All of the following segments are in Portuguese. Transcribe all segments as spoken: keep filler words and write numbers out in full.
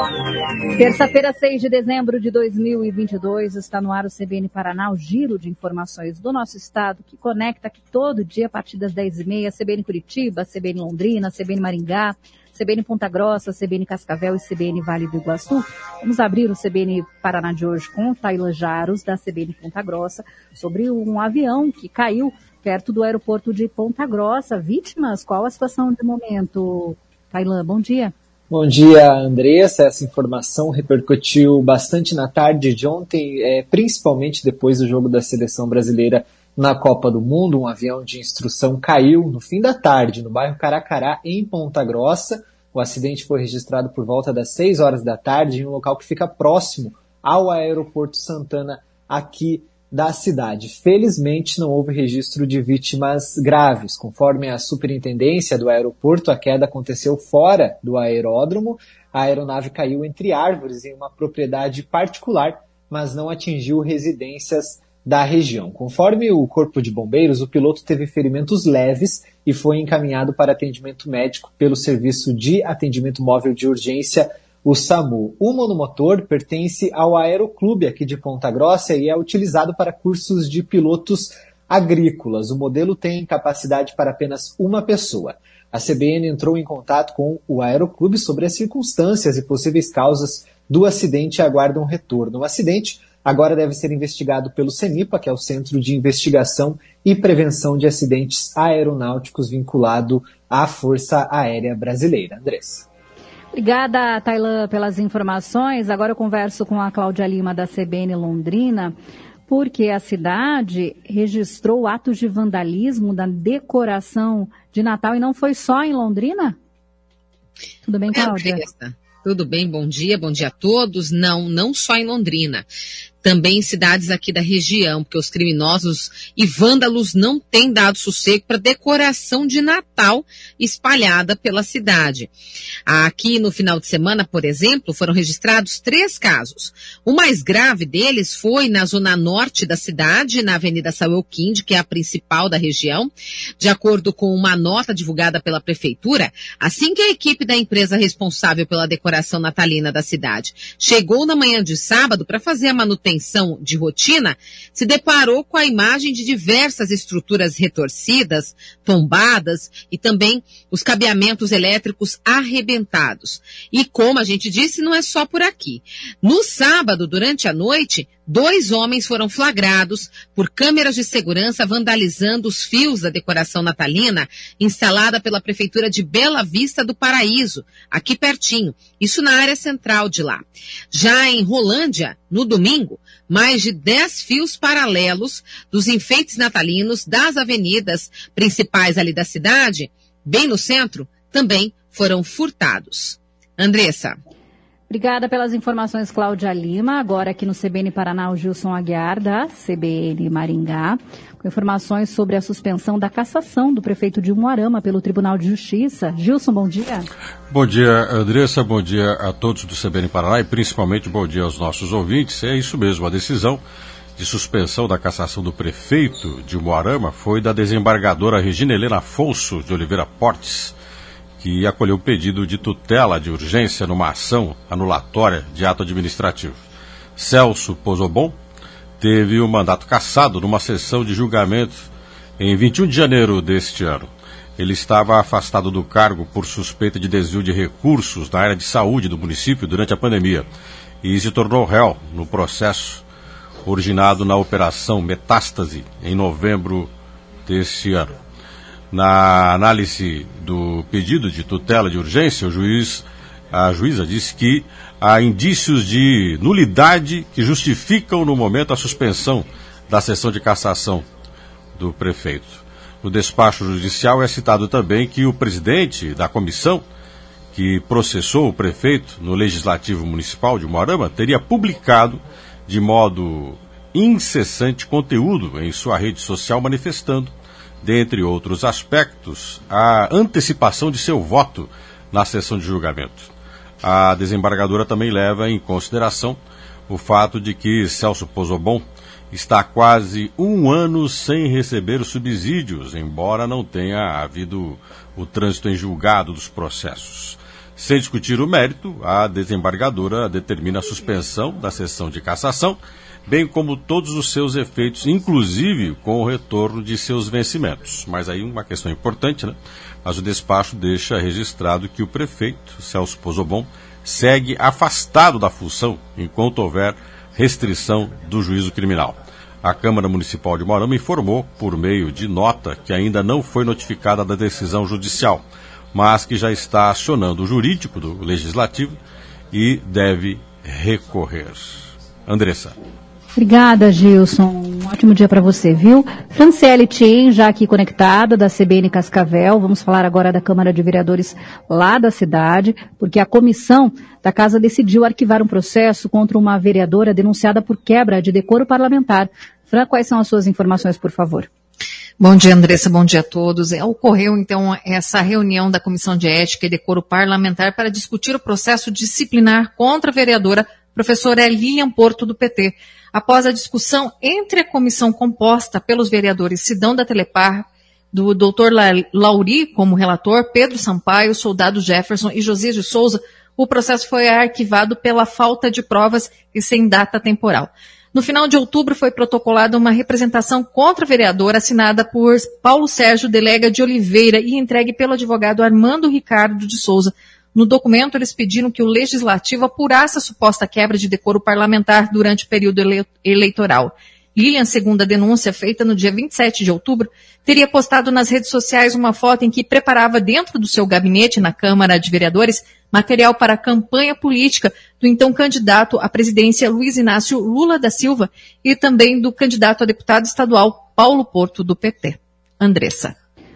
Terça-feira, seis de dezembro de dois mil e vinte e dois, está no ar o C B N Paraná, o giro de informações do nosso estado, que conecta aqui todo dia a partir das dez e meia, C B N Curitiba, C B N Londrina, C B N Maringá, C B N Ponta Grossa, C B N Cascavel e C B N Vale do Iguaçu. Vamos abrir o C B N Paraná de hoje com Tailan Jaros, da C B N Ponta Grossa, sobre um avião que caiu perto do aeroporto de Ponta Grossa. Vítimas, qual a situação de momento? Tailan, bom dia. Bom dia, Andressa. Essa informação repercutiu bastante na tarde de ontem, é, principalmente depois do jogo da seleção brasileira na Copa do Mundo. Um avião de instrução caiu no fim da tarde, no bairro Caracará, em Ponta Grossa. O acidente foi registrado por volta das seis horas da tarde em um local que fica próximo ao aeroporto Santana, aqui da cidade. Felizmente, não houve registro de vítimas graves. Conforme a superintendência do aeroporto, a queda aconteceu fora do aeródromo. A aeronave caiu entre árvores em uma propriedade particular, mas não atingiu residências da região. Conforme o Corpo de Bombeiros, o piloto teve ferimentos leves e foi encaminhado para atendimento médico pelo Serviço de Atendimento Móvel de Urgência, o SAMU. O monomotor pertence ao Aeroclube aqui de Ponta Grossa e é utilizado para cursos de pilotos agrícolas. O modelo tem capacidade para apenas uma pessoa. A C B N entrou em contato com o Aeroclube sobre as circunstâncias e possíveis causas do acidente e aguarda um retorno. O acidente agora deve ser investigado pelo CENIPA, que é o Centro de Investigação e Prevenção de Acidentes Aeronáuticos vinculado à Força Aérea Brasileira. Andressa. Obrigada, Tailan, pelas informações. Agora eu converso com a Cláudia Lima, da C B N Londrina, porque a cidade registrou atos de vandalismo da decoração de Natal e não foi só em Londrina? Tudo bem, Cláudia? É, Tudo bem, bom dia, bom dia a todos. Não, não só em Londrina, também em cidades aqui da região, porque os criminosos e vândalos não têm dado sossego para decoração de Natal espalhada pela cidade. Aqui no final de semana, por exemplo, foram registrados três casos. O mais grave deles foi na zona norte da cidade, na Avenida Samuel Kind, que é a principal da região. De acordo com uma nota divulgada pela prefeitura, assim que a equipe da empresa responsável pela decoração natalina da cidade chegou na manhã de sábado para fazer a manutenção de rotina, se deparou com a imagem de diversas estruturas retorcidas, tombadas e também os cabeamentos elétricos arrebentados. E como a gente disse, não é só por aqui. No sábado, durante a noite, dois homens foram flagrados por câmeras de segurança vandalizando os fios da decoração natalina instalada pela Prefeitura de Bela Vista do Paraíso, aqui pertinho, isso na área central de lá. Já em Rolândia, no domingo, mais de dez fios paralelos dos enfeites natalinos das avenidas principais ali da cidade, bem no centro, também foram furtados. Andressa. Obrigada pelas informações, Cláudia Lima. Agora aqui no C B N Paraná, o Gilson Aguiar, da C B N Maringá, com informações sobre a suspensão da cassação do prefeito de Umuarama pelo Tribunal de Justiça. Gilson, bom dia. Bom dia, Andressa. Bom dia a todos do C B N Paraná e principalmente bom dia aos nossos ouvintes. É isso mesmo, a decisão de suspensão da cassação do prefeito de Umuarama foi da desembargadora Regina Helena Afonso de Oliveira Portes, que acolheu o pedido de tutela de urgência numa ação anulatória de ato administrativo. Celso Pozobon teve o mandato cassado numa sessão de julgamento em vinte e um de janeiro deste ano. Ele estava afastado do cargo por suspeita de desvio de recursos na área de saúde do município durante a pandemia e se tornou réu no processo originado na Operação Metástase em novembro deste ano. Na análise do pedido de tutela de urgência, o juiz, a juíza disse que há indícios de nulidade que justificam no momento a suspensão da sessão de cassação do prefeito. No despacho judicial é citado também que o presidente da comissão que processou o prefeito no Legislativo Municipal de Umuarama teria publicado de modo incessante conteúdo em sua rede social manifestando, dentre outros aspectos, a antecipação de seu voto na sessão de julgamento. A desembargadora também leva em consideração o fato de que Celso Pozobon está há quase um ano sem receber os subsídios, embora não tenha havido o trânsito em julgado dos processos. Sem discutir o mérito, a desembargadora determina a suspensão da sessão de cassação, bem como todos os seus efeitos, inclusive com o retorno de seus vencimentos. Mas aí uma questão importante, né? Mas o despacho deixa registrado que o prefeito, Celso Pozzobon, segue afastado da função enquanto houver restrição do juízo criminal. A Câmara Municipal de Moarama informou, por meio de nota, que ainda não foi notificada da decisão judicial, mas que já está acionando o jurídico do Legislativo e deve recorrer. Andressa. Obrigada, Gilson. Um ótimo dia para você, viu? Franciele Tien, já aqui conectada, da C B N Cascavel. Vamos falar agora da Câmara de Vereadores lá da cidade, porque a comissão da casa decidiu arquivar um processo contra uma vereadora denunciada por quebra de decoro parlamentar. Fran, quais são as suas informações, por favor? Bom dia, Andressa, bom dia a todos. Ocorreu, então, essa reunião da Comissão de Ética e Decoro Parlamentar para discutir o processo disciplinar contra a vereadora professora Lilian Porto, do P T. Após a discussão entre a comissão composta pelos vereadores Sidão da Telepar, do doutor Lauri como relator, Pedro Sampaio, Soldado Jefferson e Josias de Souza, o processo foi arquivado pela falta de provas e sem data temporal. No final de outubro foi protocolada uma representação contra a vereadora assinada por Paulo Sérgio Delega de Oliveira e entregue pelo advogado Armando Ricardo de Souza. No documento, eles pediram que o Legislativo apurasse a suposta quebra de decoro parlamentar durante o período ele- eleitoral. Lilian, segundo a denúncia feita no dia vinte e sete de outubro, teria postado nas redes sociais uma foto em que preparava dentro do seu gabinete na Câmara de Vereadores material para a campanha política do então candidato à presidência Luiz Inácio Lula da Silva e também do candidato a deputado estadual Paulo Porto, do P T. Andressa.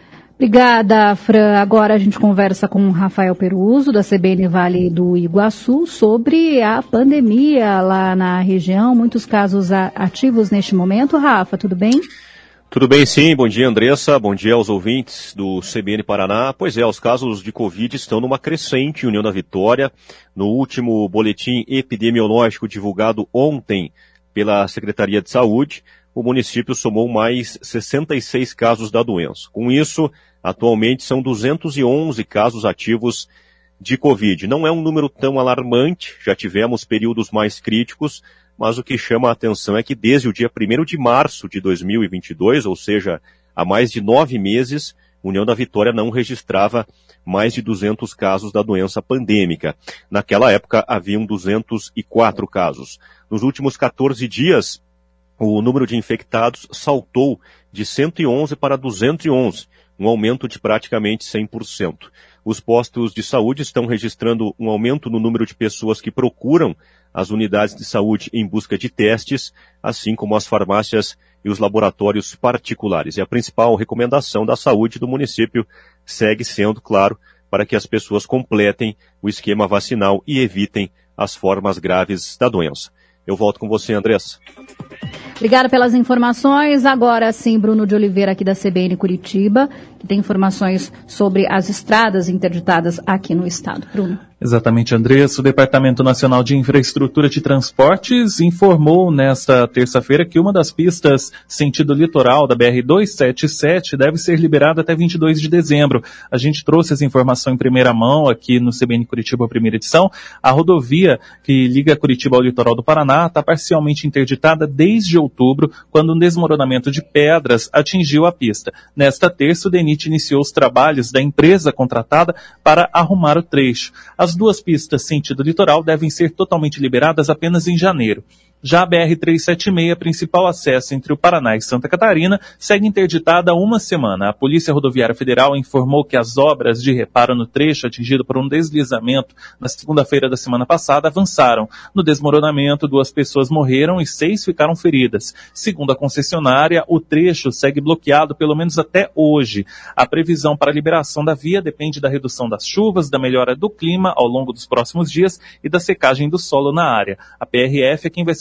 Obrigada, Fran. Agora a gente conversa com o Rafael Peruso, da C B N Vale do Iguaçu, sobre a pandemia lá na região. Muitos casos ativos neste momento. Rafa, tudo bem? Tudo bem, sim. Bom dia, Andressa. Bom dia aos ouvintes do C B N Paraná. Pois é, os casos de Covid estão numa crescente em União da Vitória. No último boletim epidemiológico divulgado ontem pela Secretaria de Saúde, o município somou mais sessenta e seis casos da doença. Com isso, atualmente são duzentos e onze casos ativos de Covid. Não é um número tão alarmante, já tivemos períodos mais críticos, mas o que chama a atenção é que desde o dia primeiro de março de dois mil e vinte e dois, ou seja, há mais de nove meses, União da Vitória não registrava mais de duzentos casos da doença pandêmica. Naquela época, haviam duzentos e quatro casos. Nos últimos quatorze dias, o número de infectados saltou de cento e onze para duzentos e onze, um aumento de praticamente cem por cento. Os postos de saúde estão registrando um aumento no número de pessoas que procuram as unidades de saúde em busca de testes, assim como as farmácias e os laboratórios particulares. E a principal recomendação da saúde do município segue sendo, claro, para que as pessoas completem o esquema vacinal e evitem as formas graves da doença. Eu volto com você, Andressa. Obrigada pelas informações. Agora sim, Bruno de Oliveira, aqui da C B N Curitiba, que tem informações sobre as estradas interditadas aqui no estado. Bruno. Exatamente, Andressa. O Departamento Nacional de Infraestrutura de Transportes informou nesta terça-feira que uma das pistas sentido litoral da B R duzentos e setenta e sete deve ser liberada até vinte e dois de dezembro. A gente trouxe essa informação em primeira mão aqui no C B N Curitiba, primeira edição. A rodovia que liga Curitiba ao litoral do Paraná está parcialmente interditada desde outubro, quando um desmoronamento de pedras atingiu a pista. Nesta terça, o DENIT iniciou os trabalhos da empresa contratada para arrumar o trecho. As duas pistas sentido litoral devem ser totalmente liberadas apenas em janeiro. Já a B R trezentos e setenta e seis, principal acesso entre o Paraná e Santa Catarina, segue interditada há uma semana. A Polícia Rodoviária Federal informou que as obras de reparo no trecho atingido por um deslizamento na segunda-feira da semana passada avançaram. No desmoronamento, duas pessoas morreram e seis ficaram feridas. Segundo a concessionária, o trecho segue bloqueado pelo menos até hoje. A previsão para a liberação da via depende da redução das chuvas, da melhora do clima ao longo dos próximos dias e da secagem do solo na área. A P R F é quem vai ser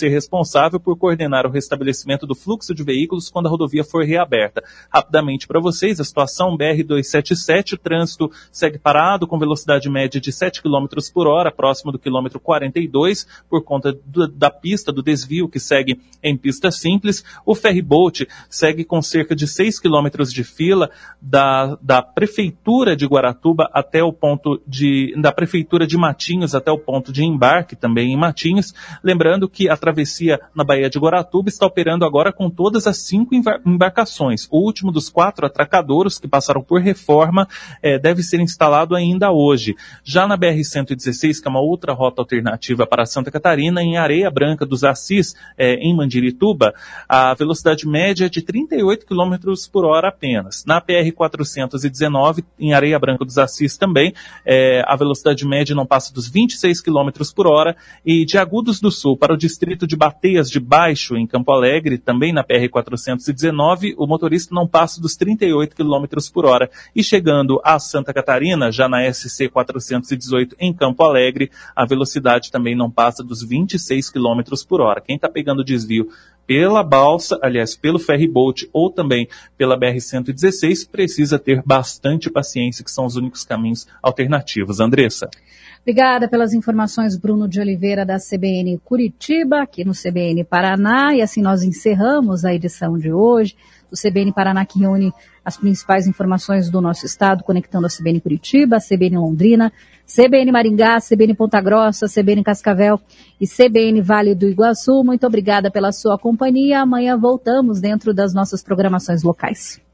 ser responsável por coordenar o restabelecimento do fluxo de veículos quando a rodovia for reaberta. Rapidamente para vocês, a situação B R duzentos e setenta e sete, o trânsito segue parado com velocidade média de sete quilômetros por hora, próximo do quilômetro quarenta e dois, por conta do, da pista, do desvio que segue em pista simples. O ferryboat segue com cerca de seis quilômetros de fila da, da Prefeitura de Guaratuba até o ponto de, da Prefeitura de Matinhos até o ponto de embarque, também em Matinhos. Lembrando que a travessia na Baía de Guaratuba está operando agora com todas as cinco embarcações. O último dos quatro atracadouros que passaram por reforma eh, deve ser instalado ainda hoje. Já na B R cento e dezesseis, que é uma outra rota alternativa para Santa Catarina, em Areia Branca dos Assis, eh, em Mandirituba, a velocidade média é de trinta e oito quilômetros por hora apenas. Na P R quatrocentos e dezenove, em Areia Branca dos Assis também, eh, a velocidade média não passa dos vinte e seis quilômetros por hora. E de Agudos do Sul para o distrito de Bateias de Baixo, em Campo Alegre, também na P R quatrocentos e dezenove, o motorista não passa dos trinta e oito quilômetros por hora. E chegando a Santa Catarina, já na S C quatrocentos e dezoito, em Campo Alegre, a velocidade também não passa dos vinte e seis quilômetros por hora. Quem está pegando desvio pela balsa, aliás, pelo ferryboat ou também pela B R cento e dezesseis, precisa ter bastante paciência, que são os únicos caminhos alternativos. Andressa. Obrigada pelas informações, Bruno de Oliveira, da C B N Curitiba, aqui no C B N Paraná. E assim nós encerramos a edição de hoje do C B N Paraná, que reúne as principais informações do nosso estado, conectando a C B N Curitiba, a C B N Londrina, C B N Maringá, C B N Ponta Grossa, C B N Cascavel e C B N Vale do Iguaçu. Muito obrigada pela sua companhia. Amanhã voltamos dentro das nossas programações locais.